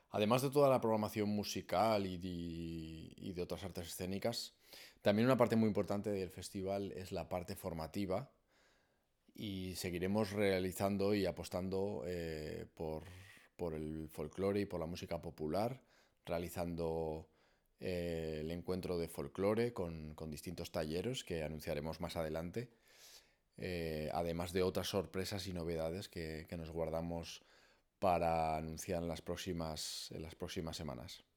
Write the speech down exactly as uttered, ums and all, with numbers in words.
Además de toda la programación musical y de, y de otras artes escénicas, también una parte muy importante del festival es la parte formativa y seguiremos realizando y apostando eh, por, por el folclore y por la música popular, realizando eh, el encuentro de folclore con, con distintos talleres que anunciaremos más adelante, eh, además de otras sorpresas y novedades que, que nos guardamos para anunciar en las próximas, en las próximas semanas.